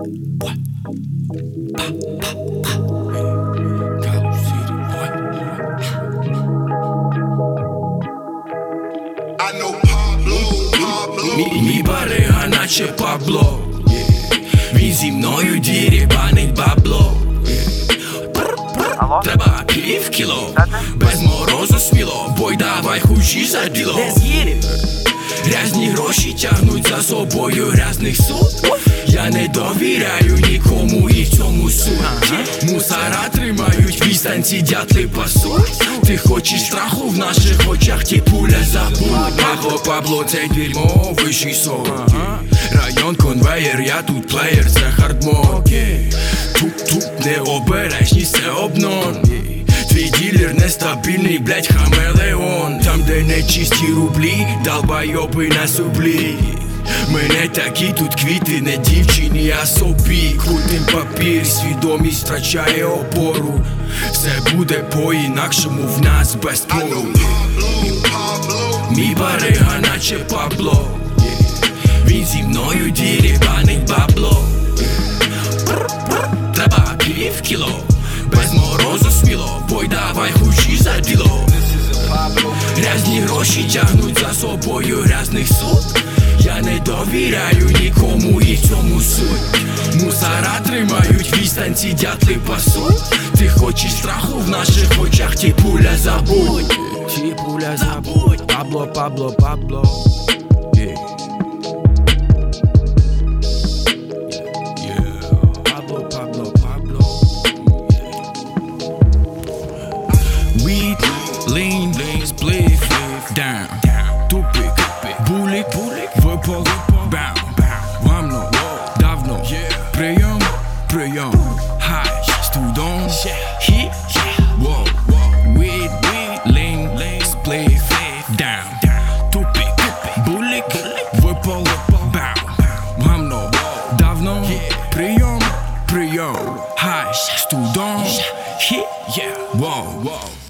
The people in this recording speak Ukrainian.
Мій барига наче Пабло, він зі мною дірібанить бабло. Треба півкіло, без морозу сміло, бой давай хучі за діло. Грязні гроші тягнуть за собою грязних суд. Я не довіряю нікому і в цьому суть. Мусора тримають відстань, ці дятли пасуть. Ти хочеш страху в наших очах, ті пуля забудь. Пабло, це дерьмо, вищий сорт. Район конвейер, я тут плеєр, це хардмод. Тут не обережність, це обнон. Твій ділер нестабільний, блять, хамелеон. Там, де нечисті рублі, долбайоби на сублі. Ми не такі, тут квіти, не дівчині, а собі. Крутим папір, свідомість втрачає опору. Все буде по-інакшому в нас без пору. Мій барига наче Пабло, він зі мною дірібанить бабло. Треба півкіло, без морозу сміло, бой давай хучі за діло. Грязні гроші тягнуть за собою грязних суд. Я не довіряю нікому і в цьому суть. Мусора тримають відстань, ці дятли пасуть. Ти хочеш страху в наших очах, ті пуля забудь. Ті пуля забудь. Пабло, Пабло, Пабло. Lean, split, down, тупик, булик, випал, бам, вамно, давно, прийом, хай, студон, хі, воу, weed, lean, split, down, тупик, булик, випал, бам, вамно, давно, прийом, хай, студон, хі, воу.